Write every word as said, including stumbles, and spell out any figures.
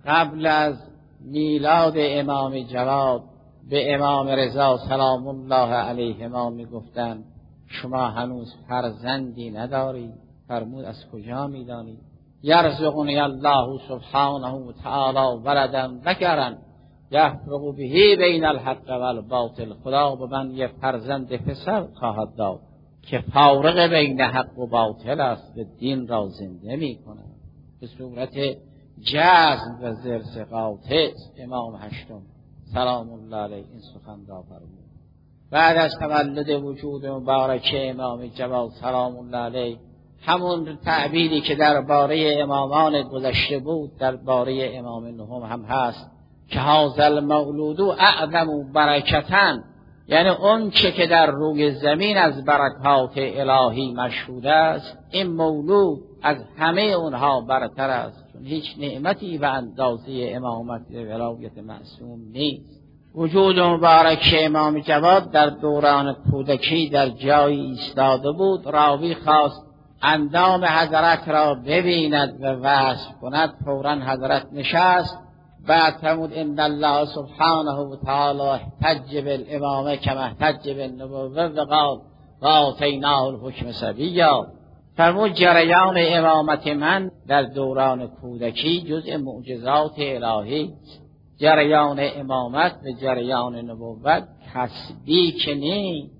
قبل از میلاد امام جواد به امام رضا سلام الله علیهما میگفتند شما هنوز فرزندی ندارید. فرمود از کجا میدانید؟ یرزقنی الله سبحانه و تعالی ولدا ذکرا یفرق به بین الحق و الباطل. خدا به من یه فرزند پسر خواهد داد که فارق بین حق و باطل است و دین را زنده می کند. به صورت جزم و زرس قاطع امام هشتم سلام الله علیه این سخن را فرمود. بعد از تولد وجود مبارک امام جواد سلام الله علیه همون تعبیری که درباره امامان گذشته بود درباره امام نهم هم هست که هذا المولود اعظم برکتاً، یعنی اون چه که در روی زمین از برکات الهی مشهود است این مولود از همه اونها برتر است، چون هیچ نعمتی به اندازه امامت و ولایت معصوم نیست. وجود مبارک امام جواد در دوران کودکی در جایی ایستاده بود. راوی خواست اندام حضرت را ببیند و وصف کند، فوراً حضرت نشست. بعد فرمود ان الله سبحانه و تعالی احتج بالامامه کما احتج بالنبوه و قال و آتیناه الحکم صبیا. فرمود جریان امامت من در دوران کودکی جزء معجزات الهی، جریان امامت و جریان نبوت کسبی که نیست.